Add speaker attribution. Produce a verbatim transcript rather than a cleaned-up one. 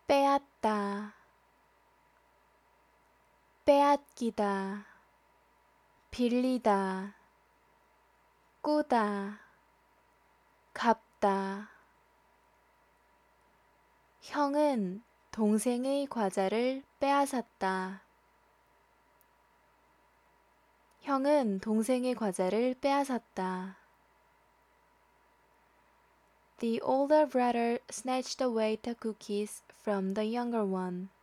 Speaker 1: 빼앗다, 빼앗기다, 빌리다, 꾸다, 갚다. 형은 동생의 과자를 빼앗았다. 형은 동생의 과자를 빼앗았다. The older brother snatched away the cookies from the younger one.